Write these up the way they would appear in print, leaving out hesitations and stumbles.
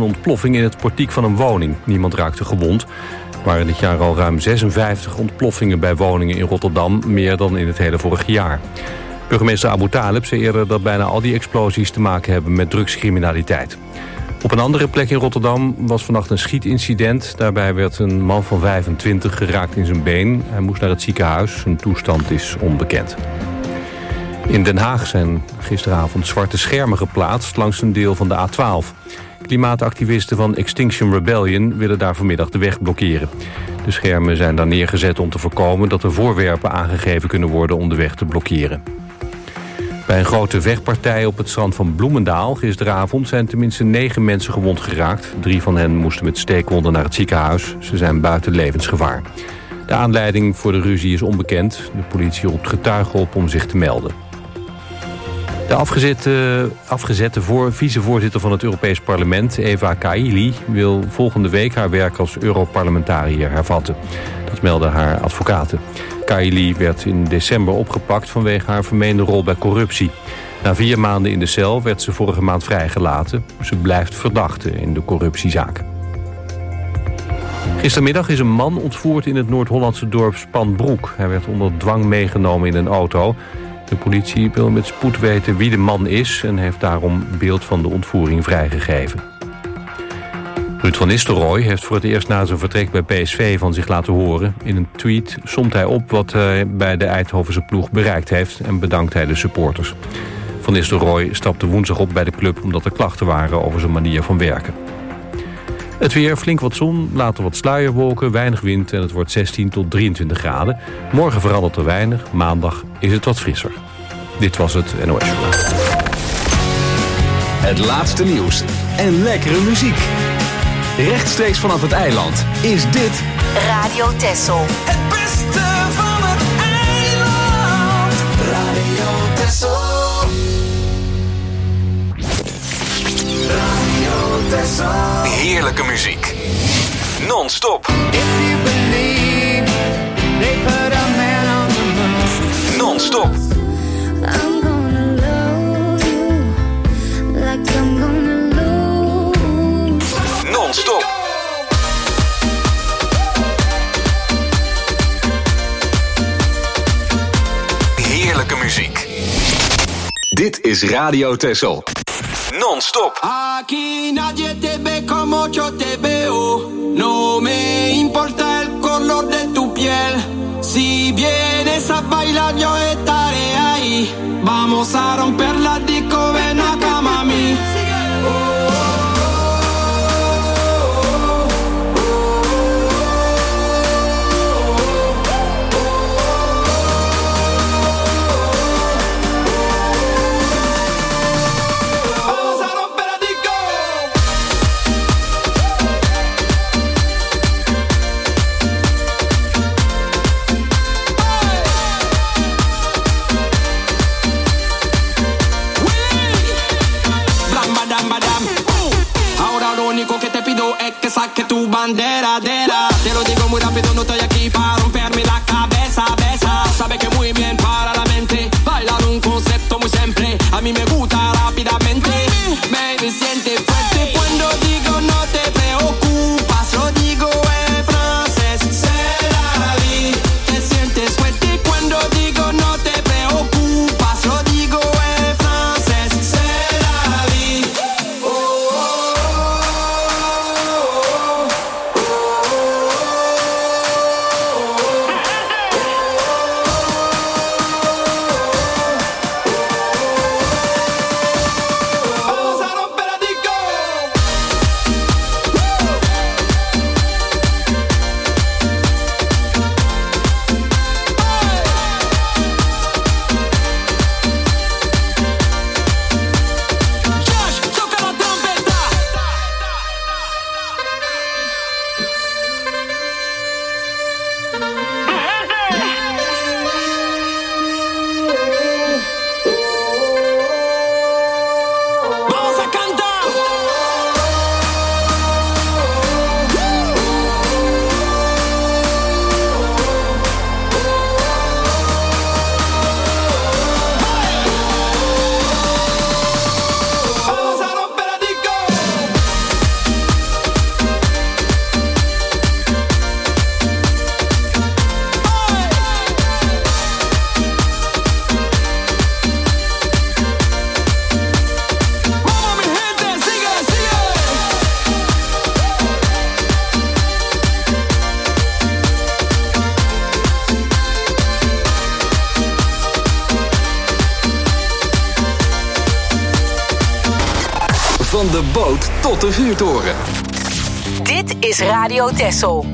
ontploffing in het portiek van een woning. Niemand raakte gewond. Er waren dit jaar al ruim 56 ontploffingen bij woningen in Rotterdam, meer dan in het hele vorige jaar. Burgemeester Abu Taleb zei eerder dat bijna al die explosies te maken hebben met drugscriminaliteit. Op een andere plek in Rotterdam was vannacht een schietincident. Daarbij werd een man van 25 geraakt in zijn been. Hij moest naar het ziekenhuis. Zijn toestand is onbekend. In Den Haag zijn gisteravond zwarte schermen geplaatst langs een deel van de A12. Klimaatactivisten van Extinction Rebellion willen daar vanmiddag de weg blokkeren. De schermen zijn daar neergezet om te voorkomen dat er voorwerpen aangegeven kunnen worden om de weg te blokkeren. Bij een grote vechtpartij op het strand van Bloemendaal gisteravond zijn tenminste 9 mensen gewond geraakt. 3 van hen moesten met steekwonden naar het ziekenhuis. Ze zijn buiten levensgevaar. De aanleiding voor de ruzie is onbekend. De politie roept getuigen op om zich te melden. De afgezette vicevoorzitter van het Europees Parlement, Eva Kaili, wil volgende week haar werk als Europarlementariër hervatten. Dat melden haar advocaten. Kaili werd in december opgepakt vanwege haar vermeende rol bij corruptie. Na 4 maanden in de cel werd ze vorige maand vrijgelaten. Ze blijft verdachte in de corruptiezaak. Gistermiddag is een man ontvoerd in het Noord-Hollandse dorp Spanbroek. Hij werd onder dwang meegenomen in een auto. De politie wil met spoed weten wie de man is en heeft daarom beeld van de ontvoering vrijgegeven. Ruud van Nistelrooy heeft voor het eerst na zijn vertrek bij PSV van zich laten horen. In een tweet somt hij op wat hij bij de Eindhovense ploeg bereikt heeft en bedankt hij de supporters. Van Nistelrooy stapte woensdag op bij de club omdat er klachten waren over zijn manier van werken. Het weer, flink wat zon, later wat sluierwolken, weinig wind en het wordt 16 tot 23 graden. Morgen verandert er weinig, maandag is het wat frisser. Dit was het NOS Journaal. Het laatste nieuws en lekkere muziek. Rechtstreeks vanaf het eiland is dit Radio Texel. Het beste van het eiland. Radio Texel. Radio Texel. heerlijke muziek. Non-stop. Non-stop. I'm gonna love you like I'm gonna lose. Non-stop. Heerlijke muziek. Dit is Radio Texel. Non-stop. Aquí nadie te ve como yo te veo. No me importa el color de tu piel. Si vienes a bailar yo estaré ahí. Vamos a romper la disco, ven acá mami. Saque tu bandera, te lo digo muy rápido, no estoy aquí para romperme la cabeza, besa. Sabe que muy bien para la mente, bailar un concepto muy simple. A mí me gusta rápidamente, baby, siente fuerte cuando digo no te preocupas. Lo digo en francés, c'est la vie. Te sientes fuerte cuando digo no te preocupas. Lo digo en francés, c'est la vie. de boot tot de vuurtoren. Dit is Radio Texel.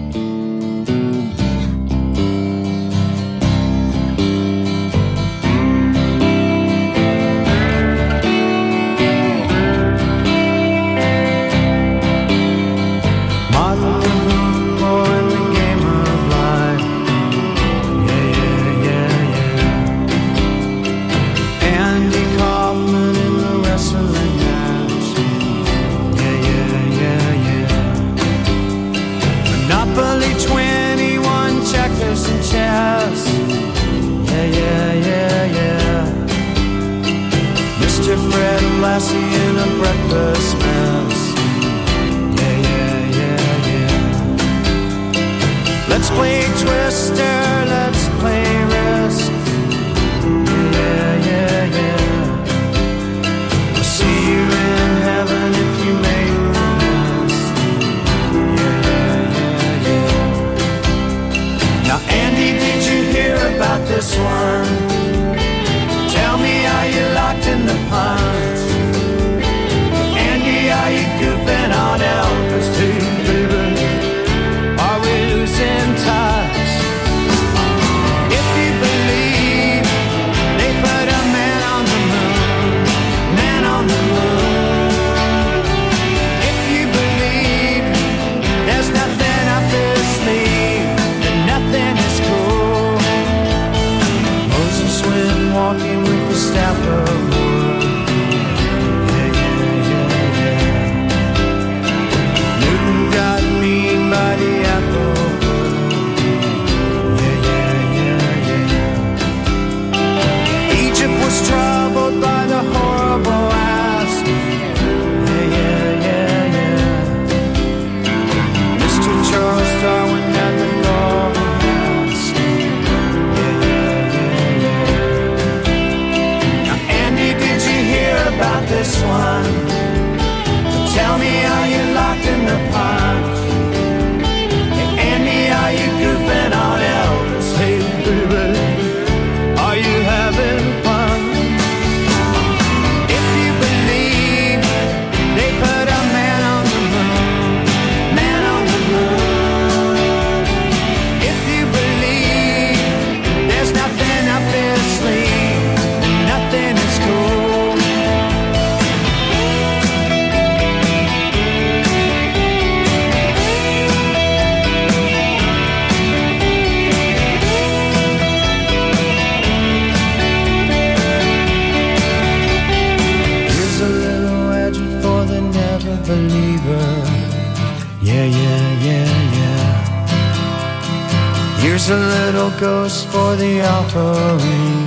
Ghost for the offering.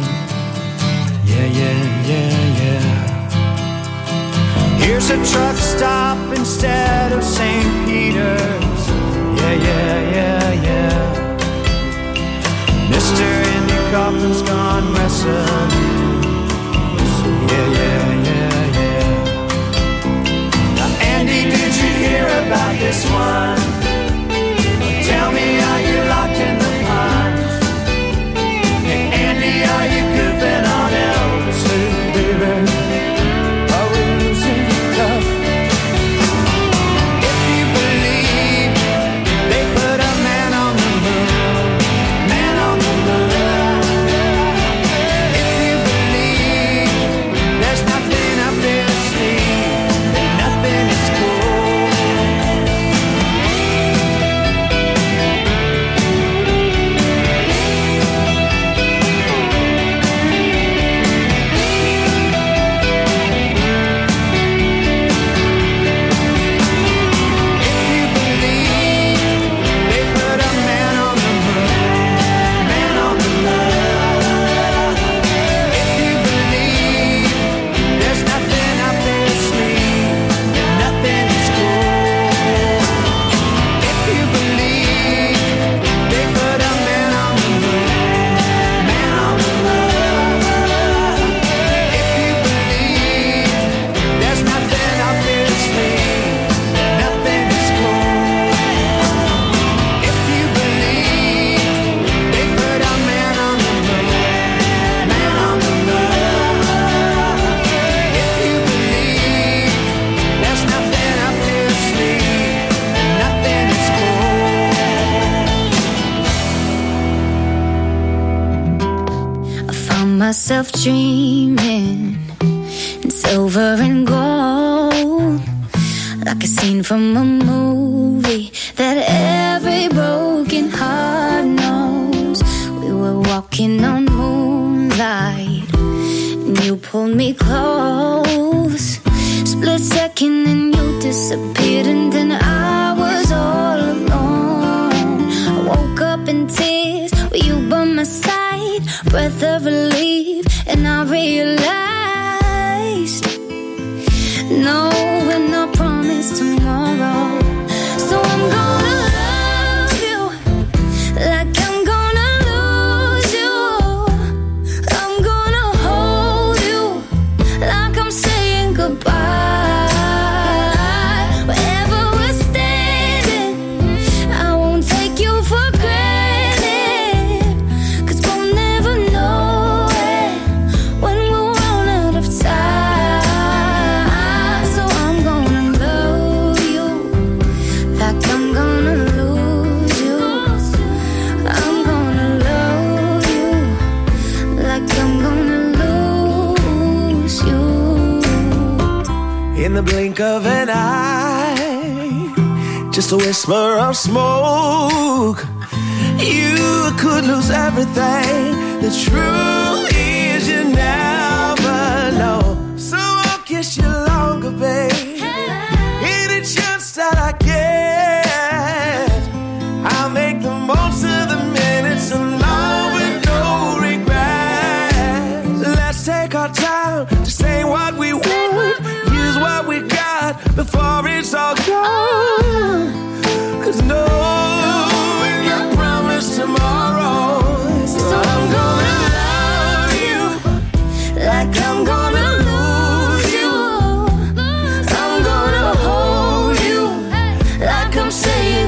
Yeah. Here's a truck stop instead of St. Peter's. Yeah. Mr. Andy Kaufman's gone wrestling. Yeah. Now, Andy, did you hear about this one? Tell me, are you locked in the pond? Are you goofing on Elvis? Hey, baby, are we losing tough? If you believe they put a man on the moon, man on the moon. If you believe there's nothing up their sleeve, then nothing is cool. myself dreaming in silver and gold, like a scene from a movie that every broken heart knows. We were walking on moonlight and you pulled me close. Split second and you disappeared, and then I was all alone. I woke up in tears with you by my side, breath of relief, and I realized no, we're not promised tomorrow. So I'm gonna love you like I'm gonna lose you. I'm gonna hold you like I'm saying goodbye. Wherever we're standing, I won't take you for granted, 'cause we'll never know it when we'll run out of time. So I'm gonna love you like I'm gonna lose you. I'm gonna love you like I'm gonna lose you. In the blink of an eye, just a whisper of smoke, you could lose everything. The truth is you never know. So I'll kiss you longer, babe. Any chance that I get, I'll make the most of the minutes alone with no regrets. Let's take our time to say what we want, use what we got before it's all gone. 'Cause no, we're not promised tomorrow. So I'm gonna love you like I'm gonna lose you. I'm gonna hold you like I'm saying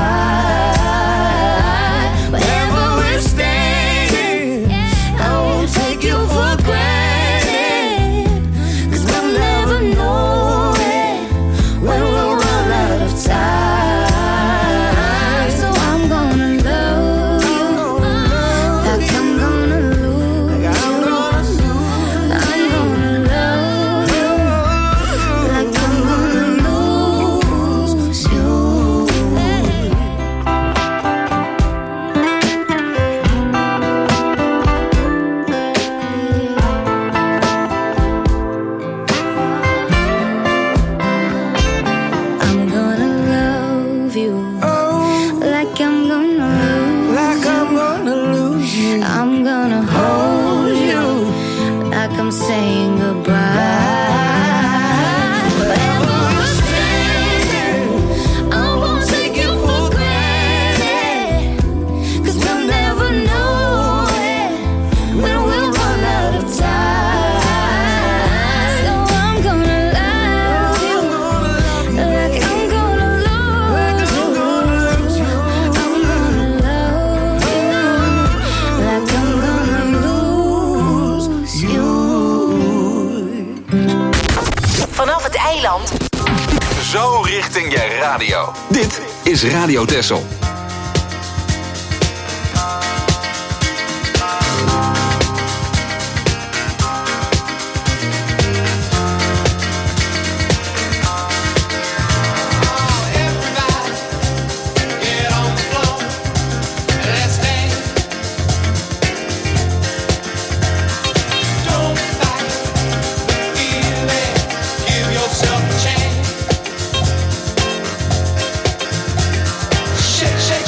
goodbye. Wherever we're standing, I won't take you for granted, 'cause we'll never know it when we'll run out of time. So I'm gonna love you like I'm gonna lose you. I'm gonna love you like I'm gonna lose you. I'm gonna love you like I'm gonna lose Like I'm gonna lose you. I'm gonna hold you like I'm saying goodbye. Wherever we're standing, I won't take you for granted, 'cause we'll never know it when we'll run out of time. So I'm gonna love you like I'm gonna lose you. I'm gonna love you like I'm gonna lose you. Vanaf het eiland Zo richting je radio. Dit is Radio Texel. Shake, shake.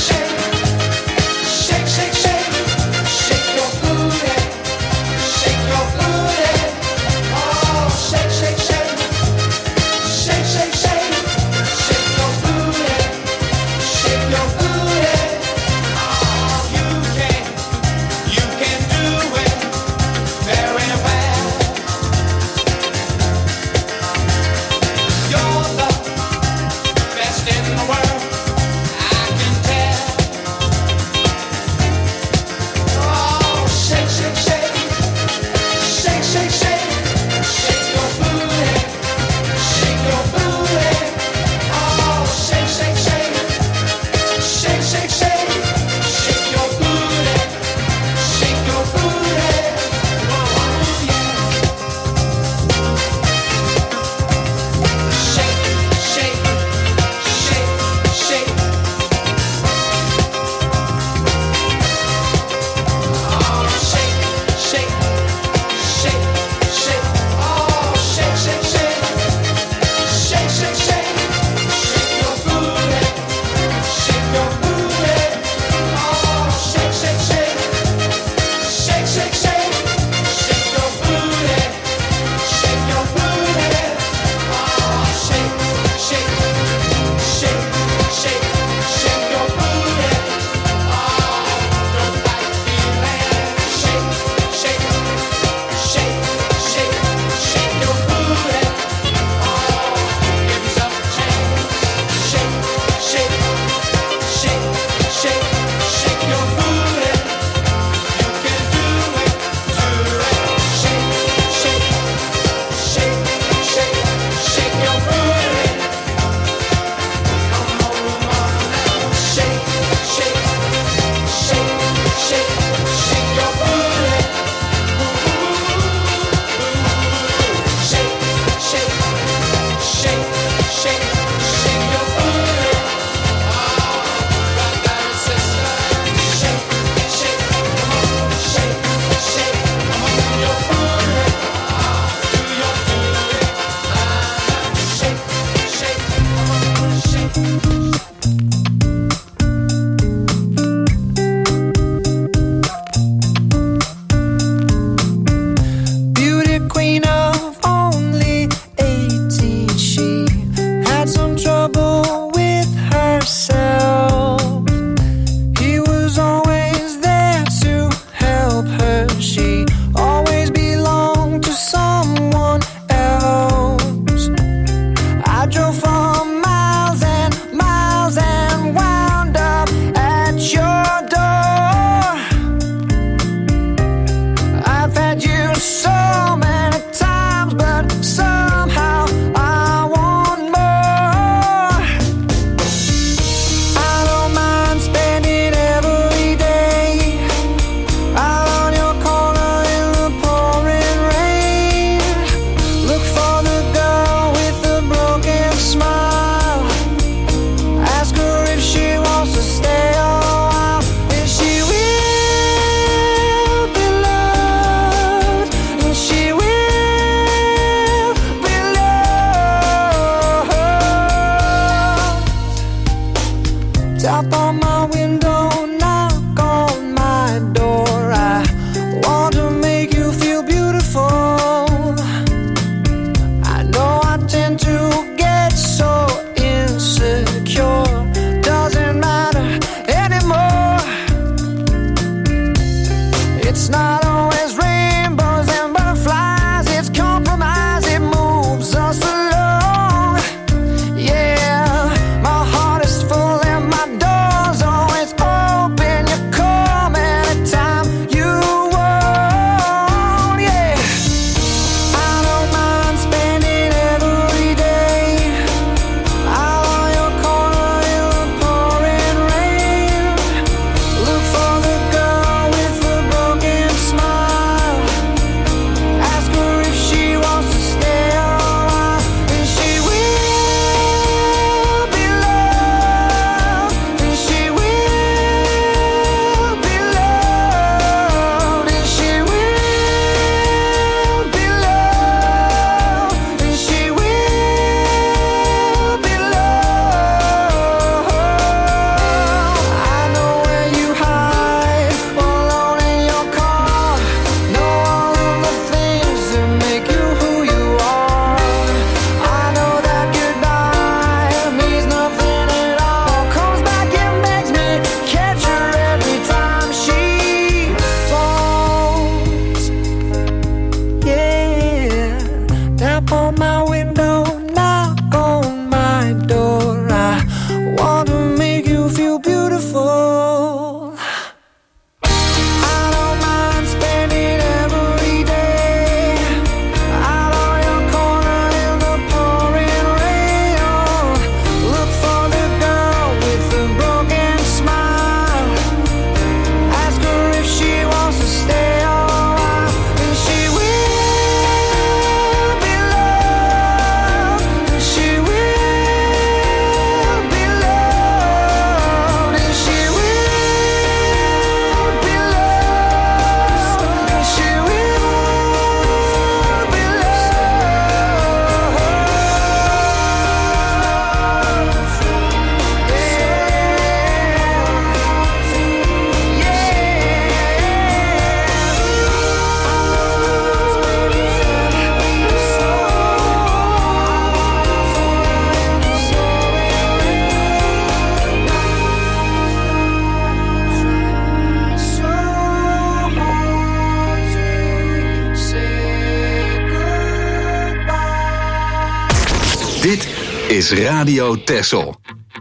is Radio Texel.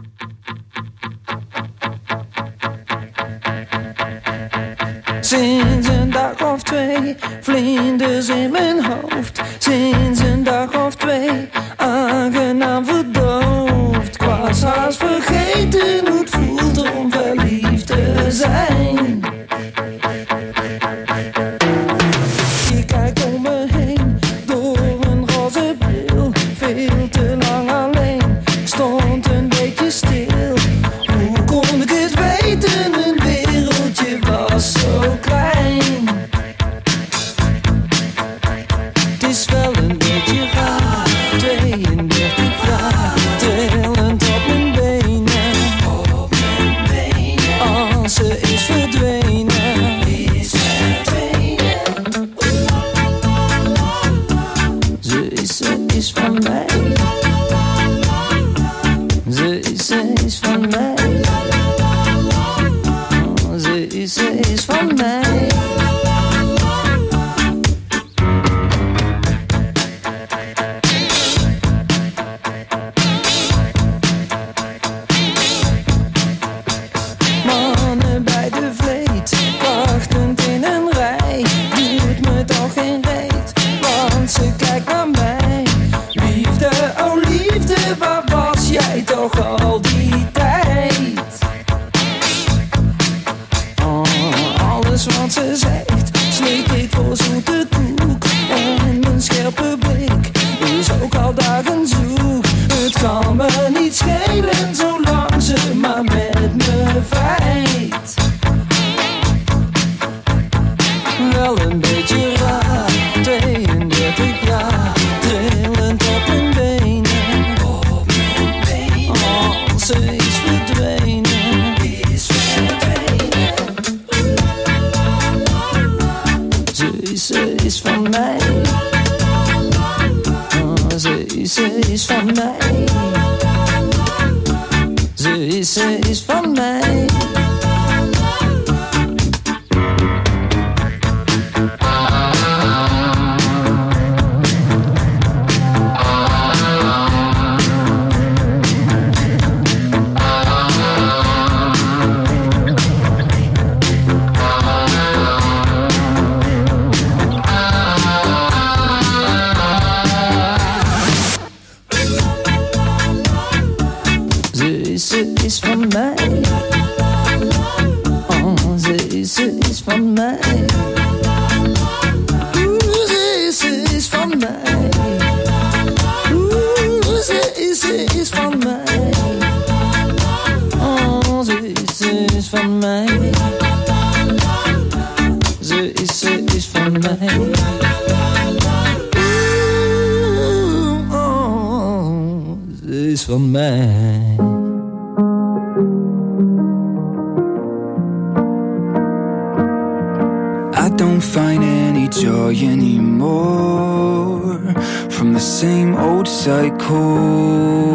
Sinds een dag of twee, vlinders in mijn hoofd. Sinds een dag of twee, aangenaam verdoofd. Ik was haast vergeten hoe het voelt om verliefd te zijn. Ik kijk om me heen, door een roze bril. Veel te lang alleen, ik stond een beetje stil. Hoe kon ik het weten, een wereldje was zo klein. Het is wel een beetje raar, 32 jaar, trillend op mijn benen. Als ze is verdwenen. Ze is van mij. Ze is van mij. Ze is van mij. Mannen bij de vleet, wachtend in een rij. Doet me toch geen reet, want ze kijkt naar mij. Liefde, oh liefde, waar was jij toch al die tijd? Alles wat ze zegt, slik ik voor zoete koek. En mijn scherpe blik is ook al dagen zoek. Het kan me niet schelen, zolang ze maar met me vijt. Wel een beetje raar, 32 jaar, trillend op mijn benen. Ze is verdwenen. Ze is van mij. Ze is van mij. Ze is van mij. Ze is van mij. Ze is van mij. Ze is van mij. Ze is van mij. Ze is van mij. Ze is van mij. Ze is van mij. I don't find any joy anymore from the same old cycle.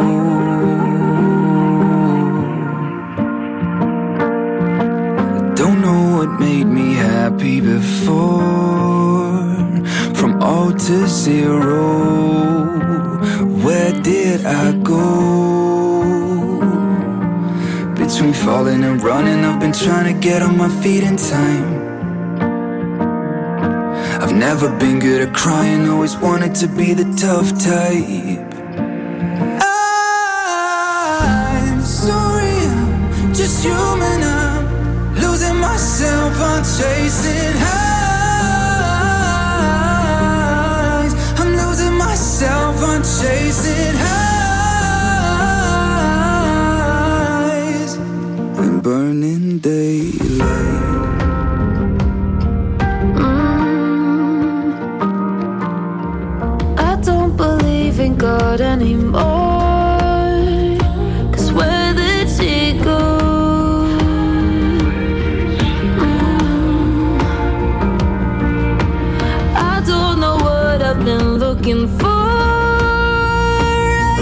I don't know what made me happy before. From all to zero, where did I go? Between falling and running, I've been trying to get on my feet in time. I've never been good at crying, always wanted to be the tough type. I'm sorry, I'm just human, I'm losing myself, I'm chasing highs. I'm losing myself, I'm chasing highs. In burning daylight. God anymore, 'cause where did she go? I don't know what I've been looking for.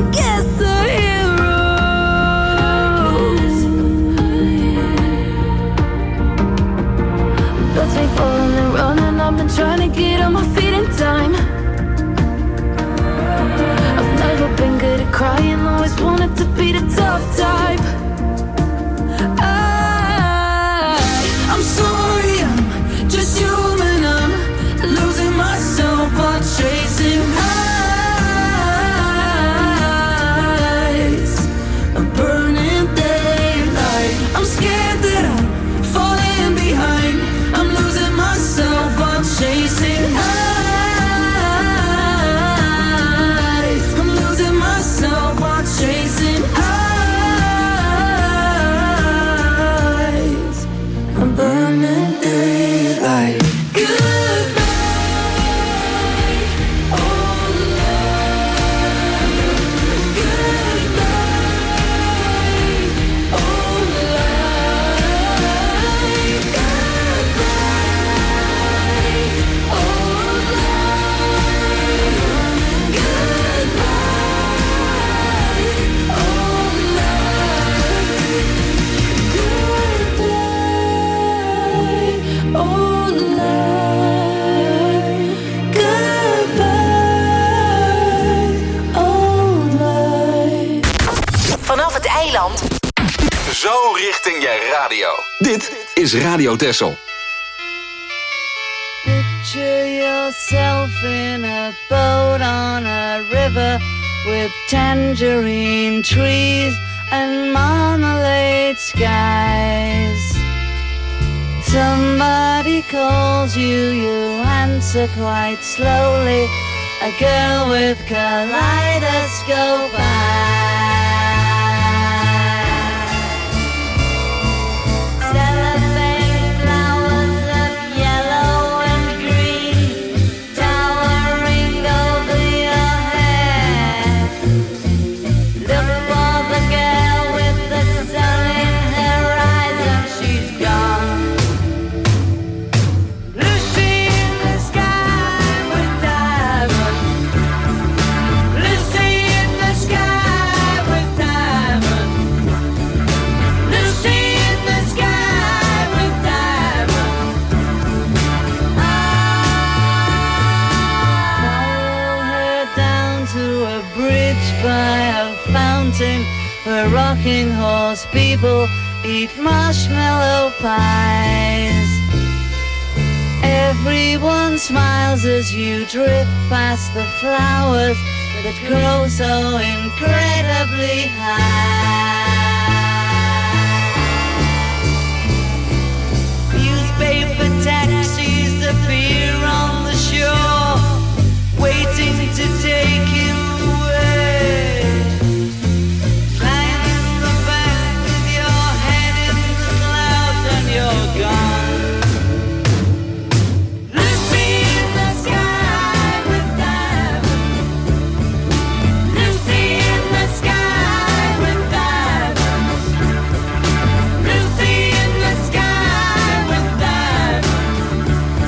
Zo richting je radio. Dit is Radio Texel. Picture yourself in a boat on a river with tangerine trees and marmalade skies. Somebody calls you, you answer quite slowly. A girl with kaleidoscope eyes. Where rocking horse people eat marshmallow pies. Everyone smiles as you drift past the flowers that grow so incredibly high. Newspaper taxis appear on the shore, waiting to take you away. You're gone. Lucy in the sky with diamonds. Lucy in the sky with diamonds. Lucy in the sky with diamonds.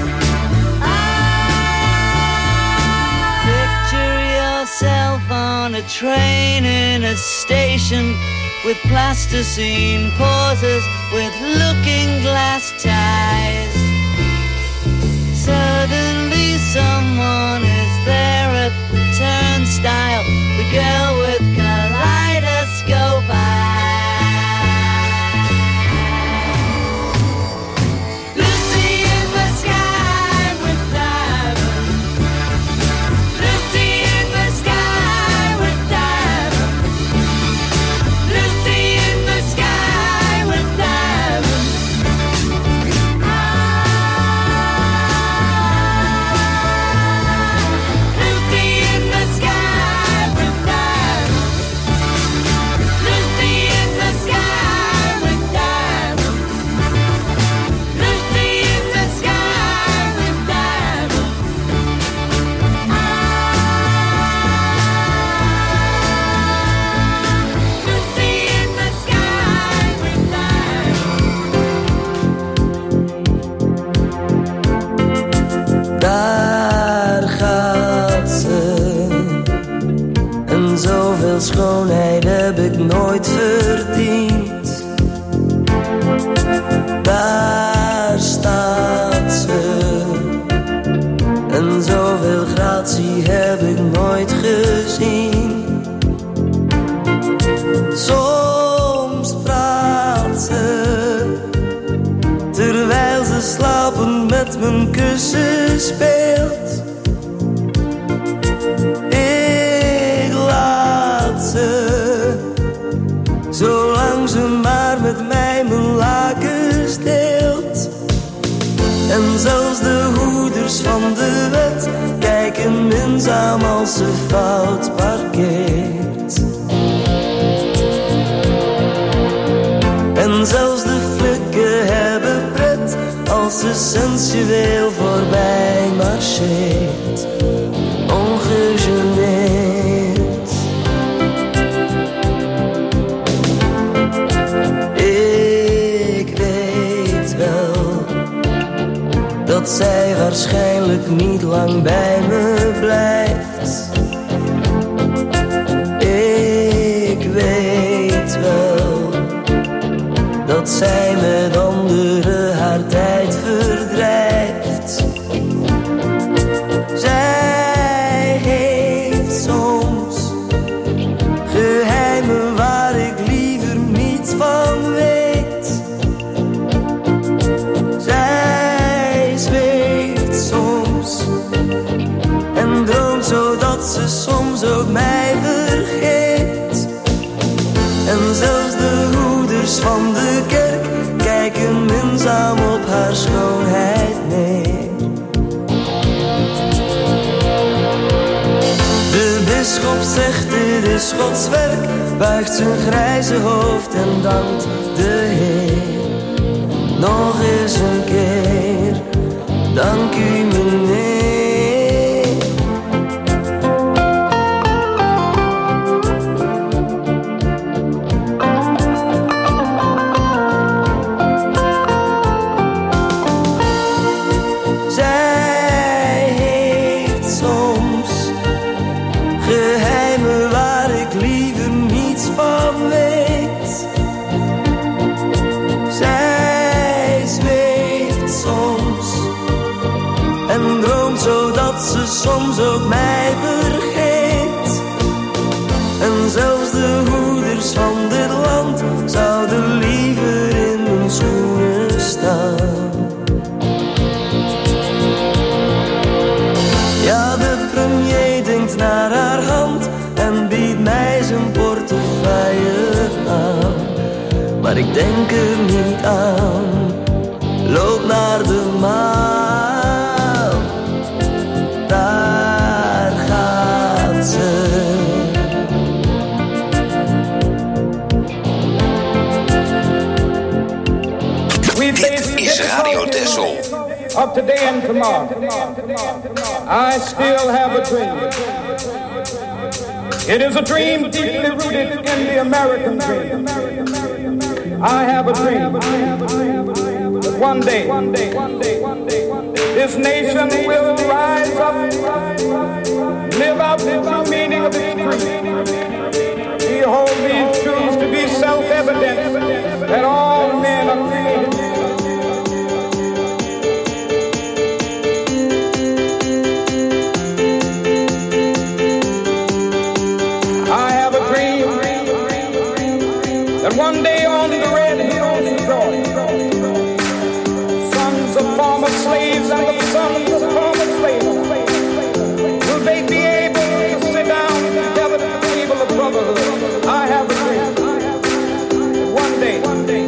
Picture yourself on a train in a station with plasticine pauses, with looking glass ties. Suddenly someone is there at the turnstile, the girl with kaleidoscope eyes. Lucy in the sky with diamonds. Lucy in the sky with diamonds. Lucy in the sky with diamonds. Lucy in the sky with diamonds. Lucy in the sky with diamonds. Lucy in the sky with diamonds. Lucy in the sky with diamonds. Daar gaat ze. En zoveel schoonheid heb ik nooit verdiend. Daar staat ze. En zoveel gratie heb ik nooit gezien. Soms praat ze, terwijl ze slapend met mijn kussen speelt. Ik laat ze, zolang ze maar met mij mijn lakens deelt. En zelfs de hoeders van de wet kijken minzaam als ze fout parkeert. En zelfs de flikken hebben pret als ze sensueel voorbij marcheert, ongegeneerd. Ik weet wel dat zij waarschijnlijk niet lang bij me blijft. Ik weet wel dat zij met anderen haar tijd verdrijft. Zij heeft soms geheimen waar ik liever niet niets van weet. Zij zweeft soms en droomt zodat ze soms ook mij vergeet. En zelfs de hoeders van de kerk kijken minzaam op haar schoonheid neer. De bisschop zegt dit is Gods werk, buigt zijn grijze hoofd en dankt de Heer. Nog eens een keer, dank u meneer. Soms ook mij vergeet. En zelfs de hoeders van dit land zouden liever in mijn schoenen staan. Ja, de premier denkt naar haar hand en biedt mij zijn portefeuille aan. Maar ik denk er niet aan, loop naar de maan. Daar gaat ze. Dit is Radio Texel. Of today and tomorrow, I still have a dream. It is a dream deeply rooted in the American dream. I have a dream that one day this nation will rise up, live out the true meaning of its creed. We hold these truths to be self-evident that all men are created. I have a dream that one day on the red hills of Georgia, sons of former slaves and the sons of former slaves, will they be able to sit down together at the table of brotherhood? I have a dream that one day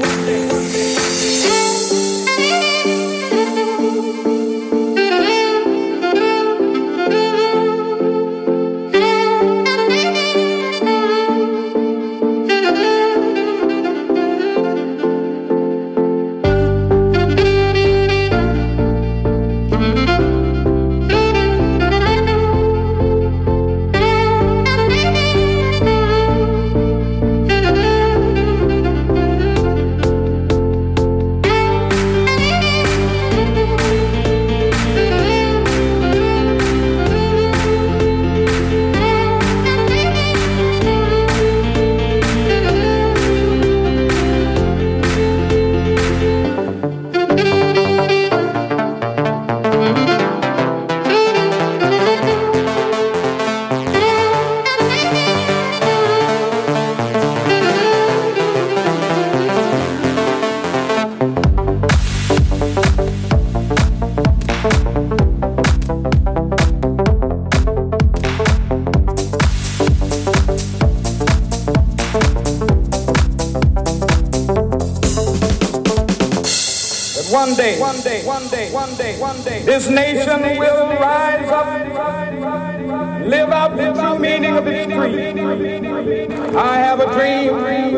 this nation will rise up, live out the true meaning of its creed. I have a dream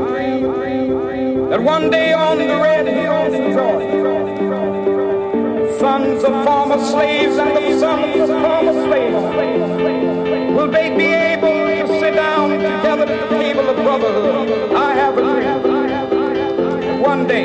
that one day on the red hills of Georgia, sons of former slaves and the sons of former slaves, will they be able to sit down together at the table of brotherhood? I have a dream that one day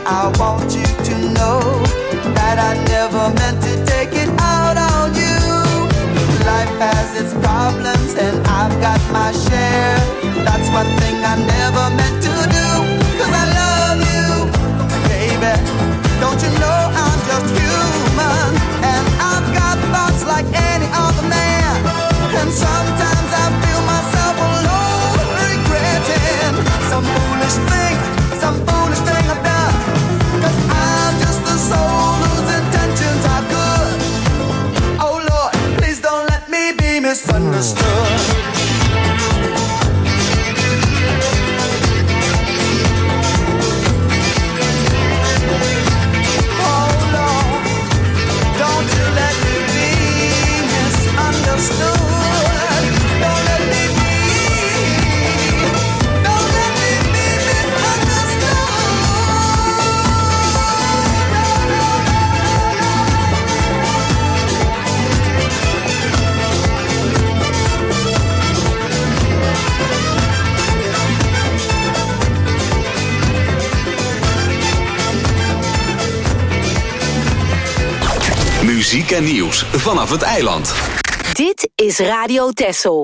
I want you to know that I never meant to take it out on you. Life has its problems and I've got my share. That's one thing I never meant to do, 'cause I love you, baby. Don't you know I'm just human, and I've got thoughts like any other man. And sometimes I feel myself alone, regretting some foolish thing I've done. 'Cause I'm just a soul whose intentions are good. Oh Lord, please don't let me be misunderstood. Muziek en nieuws vanaf het eiland. Dit is Radio Texel.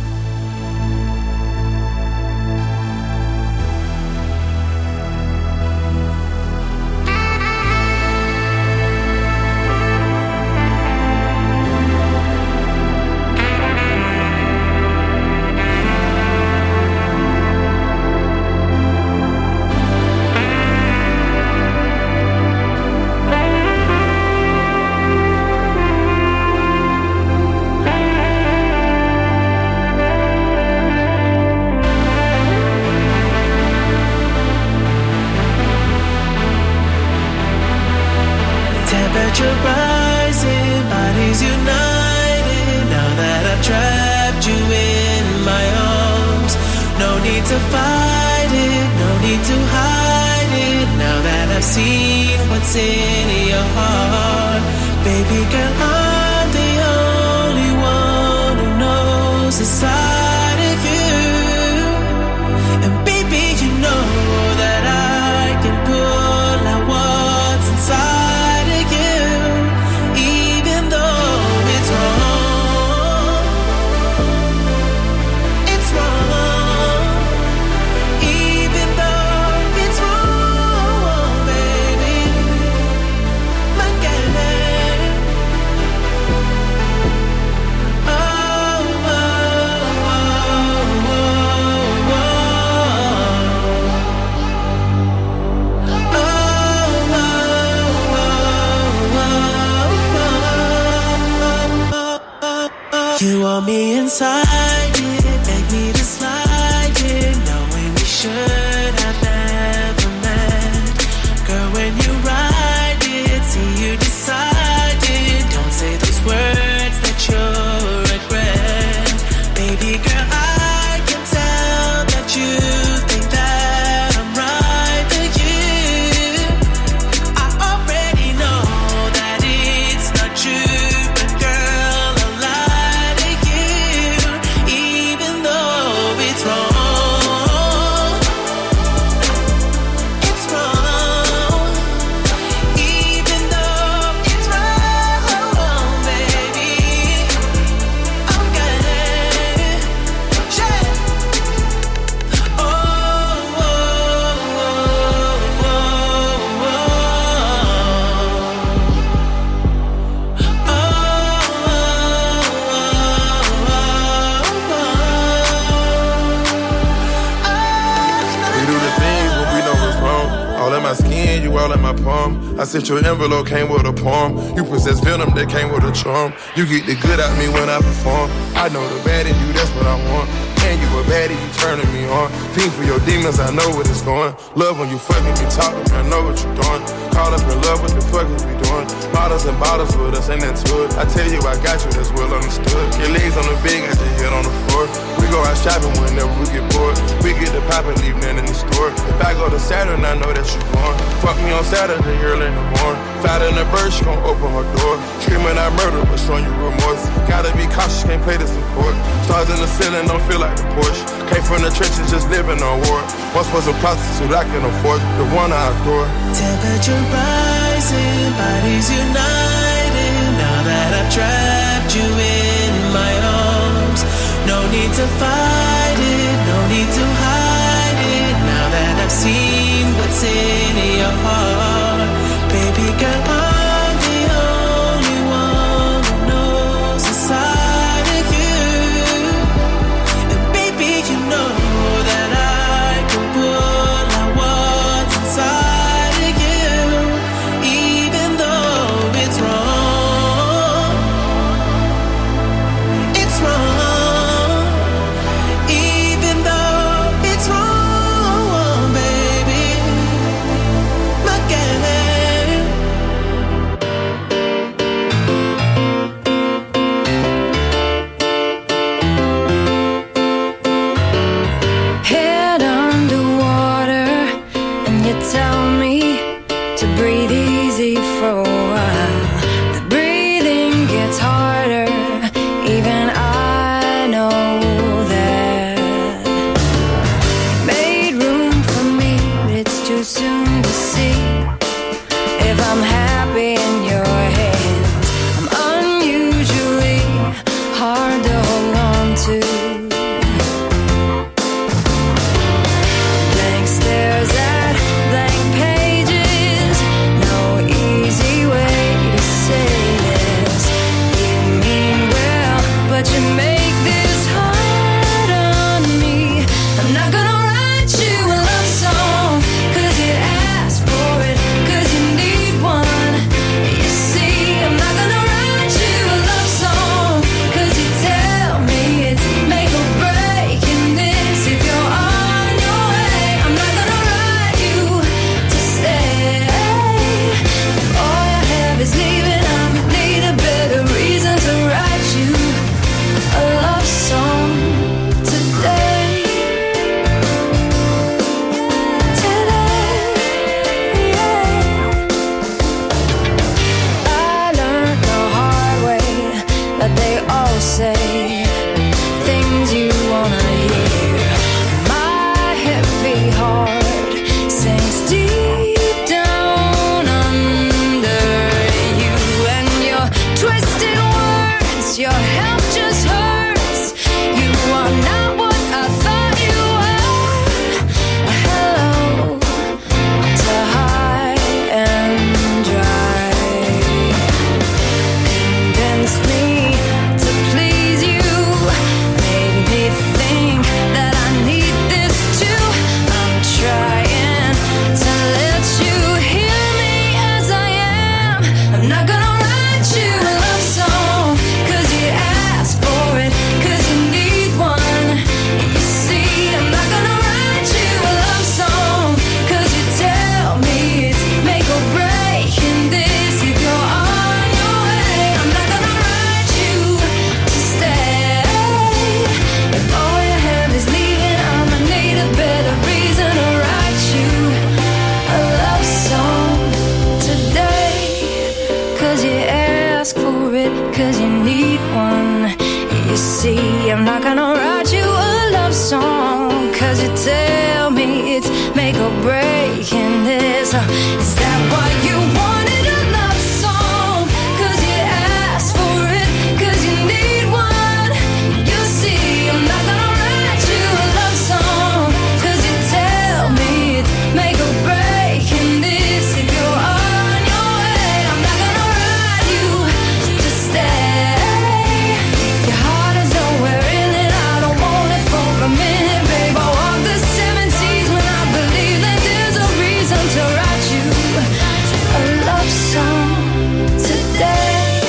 You want me inside it, make me to slide it, knowing we should have never met. Girl, when you ride it, see you decide it. Don't say those words that you'll regret. Baby girl, I can tell that you think that I'm right for you. I already know that it's not true, but girl, I'll lie to you, even though it's wrong. It's wrong, even though it's wrong, baby. Okay, shit. Oh, oh, oh, oh, We do the things when we know what's wrong. All in my skin, you all in my palm. I said your envelope came with a poem. You possess venom that came with a charm. You get the good out me when I perform. I know the bad in you, that's what I want. And you a baddie, you turning me on. Fiend for your demons, I know what it's going. Love when you fucking me talking, I know what you're doing. Caught up in love, what the fuck is we doing? Bottles and bottles with us, ain't that good? I tell you I got you, that's well understood. Your legs on the bed, got your head on the floor. We go out shopping whenever we get bored. We get the pop and leave nothing in the store. If I go to Saturn, I know that you born. Fuck me on Saturday, early in the morning. Fly in the bird, she gon' open her door. Screaming out murder, but showing you remorse. Gotta be cautious, can't play this in court. Stars in the ceiling, don't feel like the Porsche. Came from the trenches, just living on war. Once was a prostitute, I can afford the one I adore. Temperature rising, bodies united. Now that I've trapped you in my arms, no need to fight it, no need to hide it. Now that I've seen what's in your heart, baby girl, I'm the only one who knows inside of you. And baby, you know that I can pull out what's inside of you, even though it's wrong. It's wrong, even though it's wrong, baby. Again. Head underwater, and you tell me to breathe easy for a while. The breathing gets harder, even I know that. Made room for me, but it's too soon to see if I'm happy in your hands. I'm unusually hard to hold on to. Blank stares at blank pages. No easy way to say this. You mean well, but you make this hard on me. I'm not gonna write you a love song, 'cause you asked for it, 'cause you need one. You see, I'm not gonna write you a love song, 'cause you tell me it's make or break in this. If you're on your way, I'm not gonna write you to stay. If all you have is leaving, I need a better reason to write you a love song today. I learned the hard way that they all say things you wanna hear. My heavy heart sinks deep down under you, and your twisted words, your help just hurts. You are not what I thought you were. Hello to high and dry. Convinced me to please you, made me think that I need this too. I'm trying to let you hear me as I am. I'm not gonna write you a love song, 'cause you asked for it, 'cause you need one. You see, I'm not gonna write you a love song, 'cause you tell me it's make or break in this. If you're on your way, I'm not gonna write you to stay. If all you have is leaving, I'ma need a better reason to write you a love song today. 'Cause you ask for it, 'cause you need one. You see, I'm not gonna write you a love song, 'cause you tell me it's make or break in this. Is that why you wanted a love song? 'Cause you asked for it, 'cause you need one. You see, I'm not gonna write you a love song, 'cause you tell me it's make or break in this. If you're on your way, I'm not gonna write you to stay. Your heart is nowhere in it, I don't want it for a minute, babe. I walk the 7 seas when I believe that there's a reason to write you a love song today.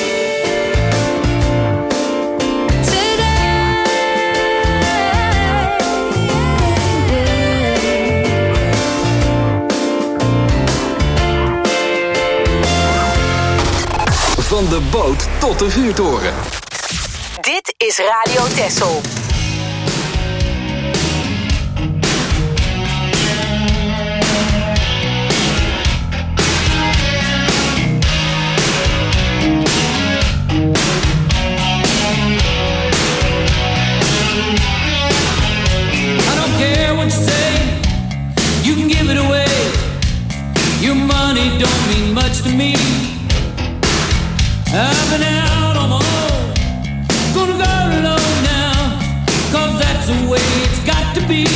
Van de boot tot de vuurtoren. Dit is Radio Texel. life's the way it's got to be.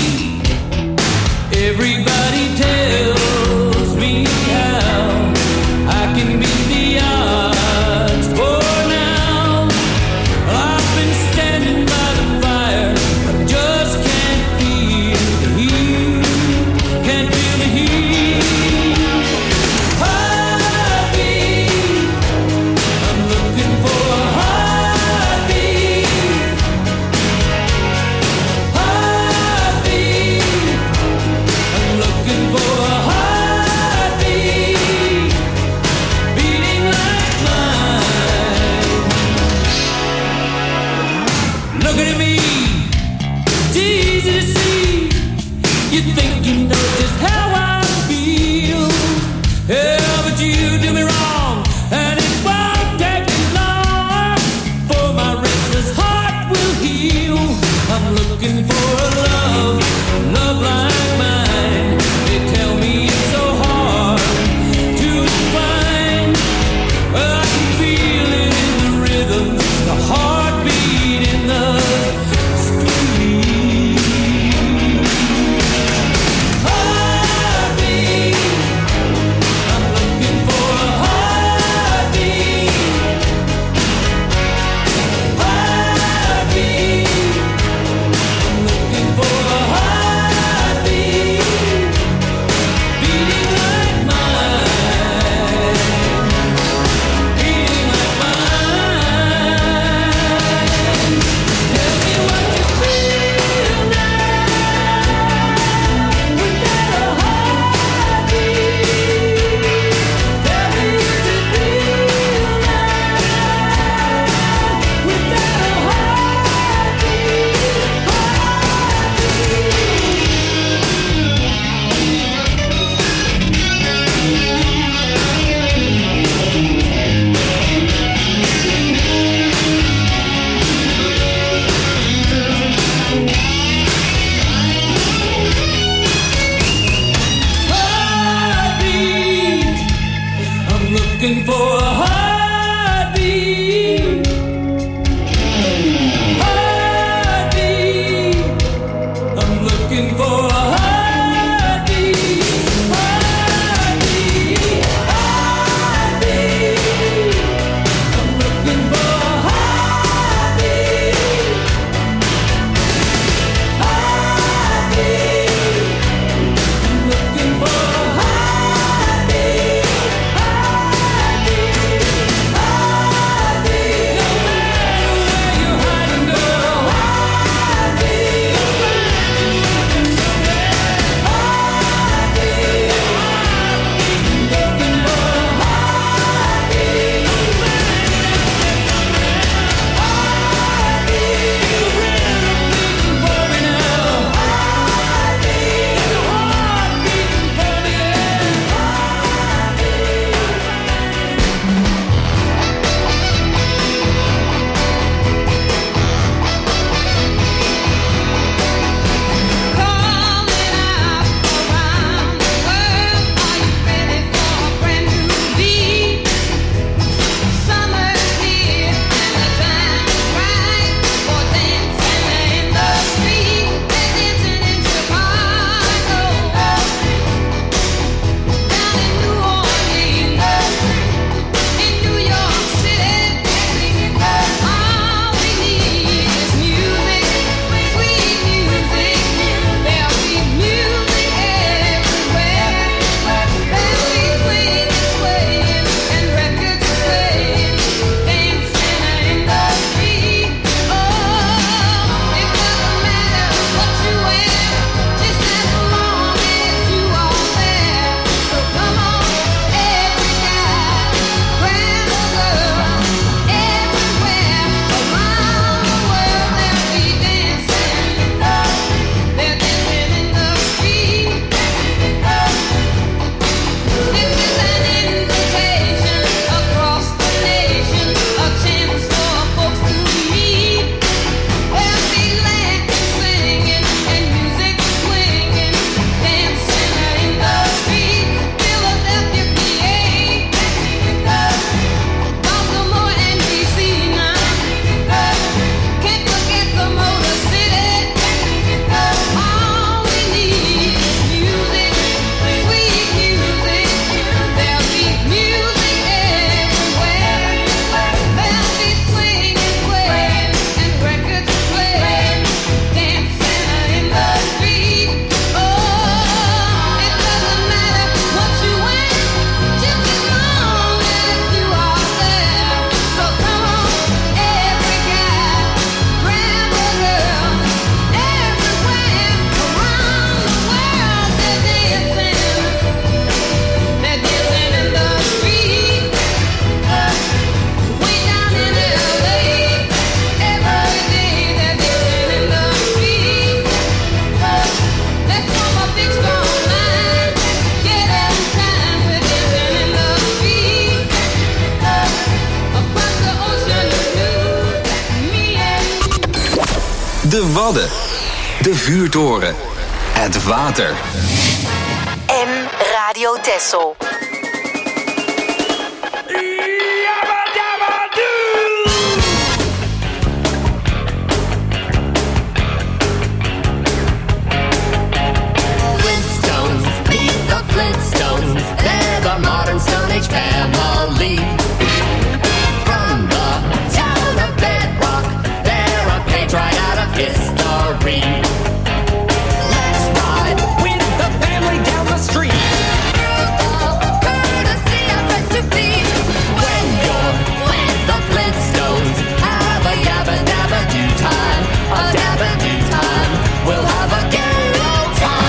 Everybody tells me how I can beat the odds for now. I've been standing by the fire, I just can't feel the heat, can't feel the heat. Heartbeat, I'm looking for a heartbeat. Heartbeat, I'm looking for a heartbeat, beating like mine. Looking at me, it's easy to see. You think you know just how I feel. Yeah, but you do me wrong, and it won't take me long for my restless heart will heal. I'm looking for a love, love like mine. They tell me it's so hard to find. Well, I can feel it in the rhythm, the heartbeat in the De Wadden. De vuurtoren. Het water. En Radio Texel. Flintstones, they're the modern Stone Age family. From the town of Bedrock, they're a page right out of history. Let's ride with the family down the street. Courtesy of Friends to Feed. When you're with the Flintstones, have a yabba dabba do time. A dabba do time. We'll have a gay old time.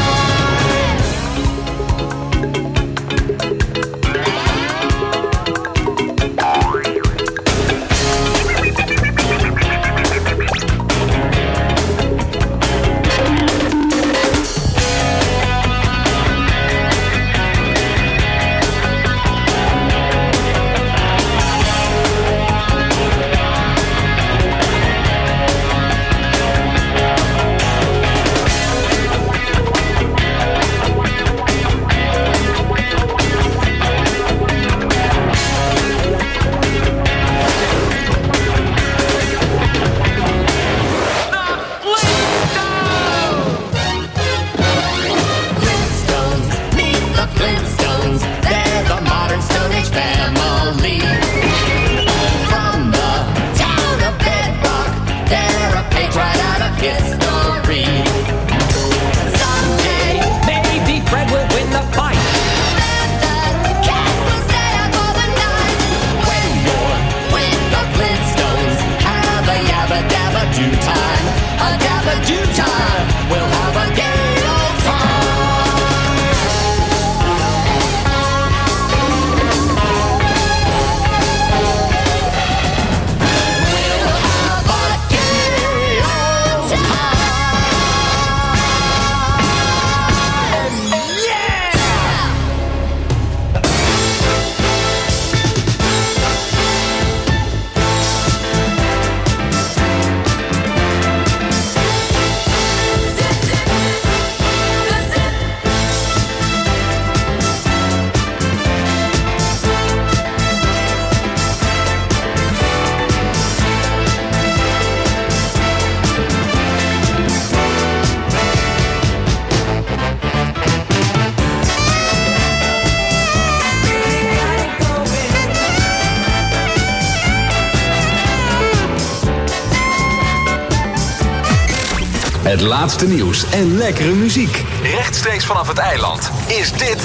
Het laatste nieuws en lekkere muziek. Rechtstreeks vanaf het eiland is dit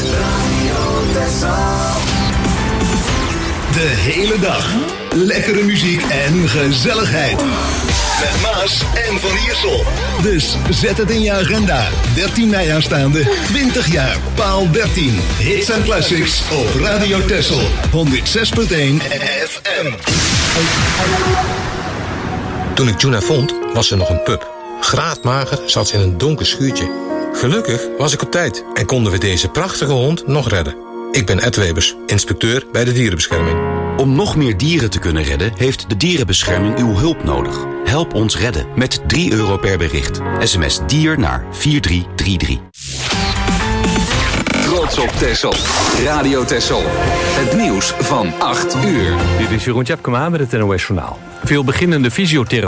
De hele dag. Lekkere muziek en gezelligheid. Met Maas en Van Iersel. Dus zet het in je agenda. 13 mei aanstaande. 20 jaar. Paal 13. Hits en classics op Radio Texel. 106.1 FM. Toen ik Juna vond, was ze nog een pup. Graadmager zat ze in een donker schuurtje. Gelukkig was ik op tijd en konden we deze prachtige hond nog redden. Ik ben Ed Webers, inspecteur bij de dierenbescherming. Om nog meer dieren te kunnen redden, heeft de dierenbescherming uw hulp nodig. Help ons redden met €3 per bericht. SMS DIER naar 4333. Trots op Texel. Radio Texel. Het nieuws van 8 uur. Dit is Jeroen Tjepkema met het NOS Journaal. Veel beginnende fysiotherapeuten